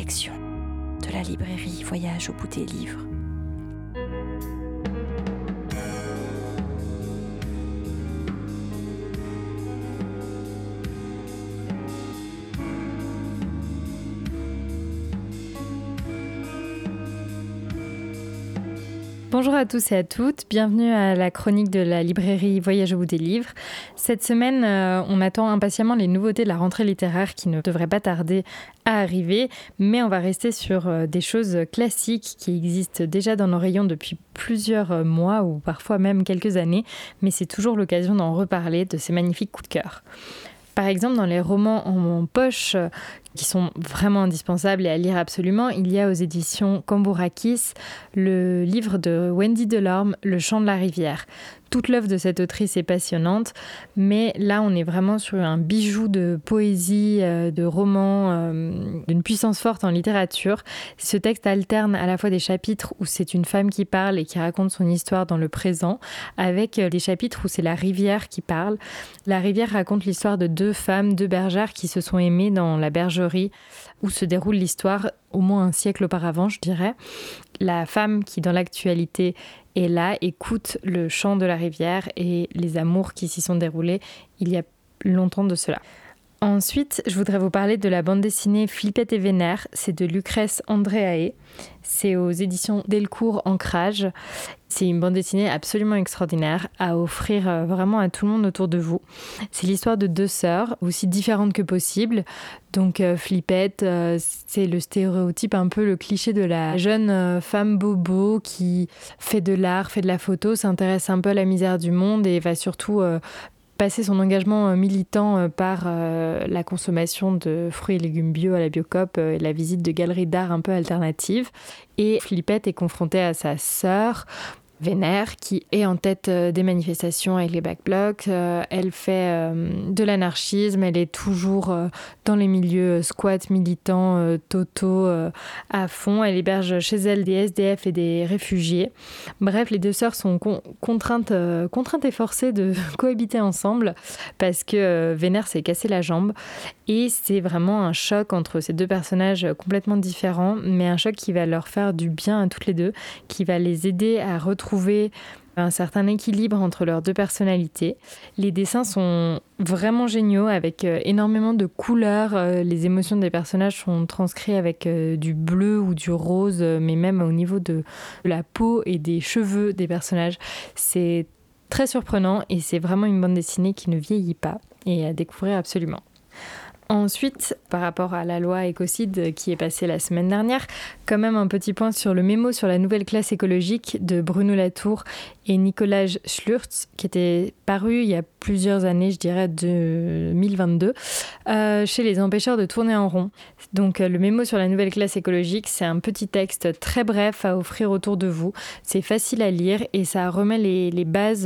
sélection de la librairie Voyage au bout des livres. Bonjour à tous et à toutes, bienvenue à la chronique de la librairie Voyage au bout des livres. Cette semaine, on attend impatiemment les nouveautés de la rentrée littéraire qui ne devraient pas tarder à arriver, mais on va rester sur des choses classiques qui existent déjà dans nos rayons depuis plusieurs mois ou parfois même quelques années, mais c'est toujours l'occasion d'en reparler de ces magnifiques coups de cœur. Par exemple, dans les romans en poche, qui sont vraiment indispensables et à lire absolument, il y a aux éditions Cambourakis le livre de Wendy Delorme, Le chant de la rivière. Toute l'œuvre de cette autrice est passionnante, mais là on est vraiment sur un bijou de poésie, de roman, d'une puissance forte en littérature. Ce texte alterne à la fois des chapitres où c'est une femme qui parle et qui raconte son histoire dans le présent, avec des chapitres où c'est la rivière qui parle. La rivière raconte l'histoire de deux femmes, deux bergères qui se sont aimées dans la bergerie où se déroule l'histoire au moins un siècle auparavant, je dirais. La femme qui, dans l'actualité, est là, écoute le chant de la rivière et les amours qui s'y sont déroulés il y a longtemps de cela. Ensuite, je voudrais vous parler de la bande dessinée Flippette et Vénère. C'est de Lucrèce Andréae. C'est aux éditions Delcourt Ancrage. C'est une bande dessinée absolument extraordinaire à offrir vraiment à tout le monde autour de vous. C'est l'histoire de deux sœurs, aussi différentes que possible. Donc Flippette, c'est le stéréotype, un peu le cliché de la jeune femme bobo qui fait de l'art, fait de la photo, s'intéresse un peu à la misère du monde et va surtout passer son engagement militant par la consommation de fruits et légumes bio à la Biocoop et la visite de galeries d'art un peu alternatives. Et Flippette est confrontée à sa sœur, Vénère, qui est en tête des manifestations avec les Black Blocs. Elle fait de l'anarchisme, elle est toujours dans les milieux squats, militants, totaux, à fond. Elle héberge chez elle des SDF et des réfugiés. Bref, les deux sœurs sont contraintes et forcées de cohabiter ensemble parce que Vénère s'est cassé la jambe. Et c'est vraiment un choc entre ces deux personnages complètement différents, mais un choc qui va leur faire du bien à toutes les deux, qui va les aider à retrouver un certain équilibre entre leurs deux personnalités. Les dessins sont vraiment géniaux, avec énormément de couleurs. Les émotions des personnages sont transcrites avec du bleu ou du rose, mais même au niveau de la peau et des cheveux des personnages. C'est très surprenant et c'est vraiment une bande dessinée qui ne vieillit pas et à découvrir absolument. Ensuite, par rapport à la loi écocide qui est passée la semaine dernière, quand même un petit point sur le mémo sur la nouvelle classe écologique de Bruno Latour et Nicolas Schlurz, qui était paru il y a plusieurs années, je dirais 2022, chez les empêcheurs de tourner en rond. Donc le mémo sur la nouvelle classe écologique, c'est un petit texte très bref à offrir autour de vous. C'est facile à lire et ça remet les bases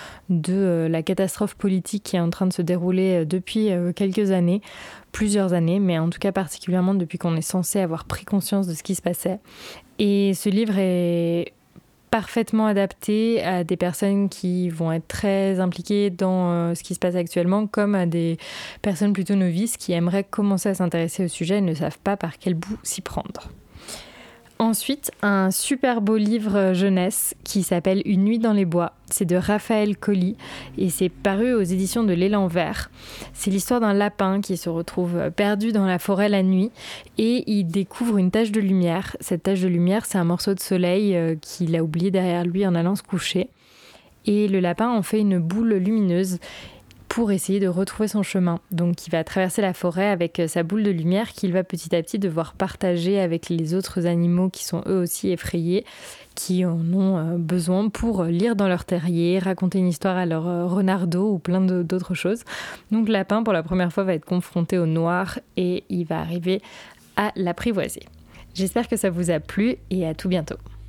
de la catastrophe politique qui est en train de se dérouler depuis quelques années. Plusieurs années, mais en tout cas particulièrement depuis qu'on est censé avoir pris conscience de ce qui se passait. Et ce livre est parfaitement adapté à des personnes qui vont être très impliquées dans ce qui se passe actuellement, comme à des personnes plutôt novices qui aimeraient commencer à s'intéresser au sujet et ne savent pas par quel bout s'y prendre. Ensuite, un super beau livre jeunesse qui s'appelle Une nuit dans les bois. C'est de Raphaël Colli et c'est paru aux éditions de l'Élan Vert. C'est l'histoire d'un lapin qui se retrouve perdu dans la forêt la nuit et il découvre une tache de lumière. Cette tache de lumière, c'est un morceau de soleil qu'il a oublié derrière lui en allant se coucher. Et le lapin en fait une boule lumineuse pour essayer de retrouver son chemin. Donc il va traverser la forêt avec sa boule de lumière qu'il va petit à petit devoir partager avec les autres animaux qui sont eux aussi effrayés, qui en ont besoin pour lire dans leur terrier, raconter une histoire à leur renardeau ou plein d'autres choses. Donc le lapin, pour la première fois, va être confronté au noir et il va arriver à l'apprivoiser. J'espère que ça vous a plu et à tout bientôt.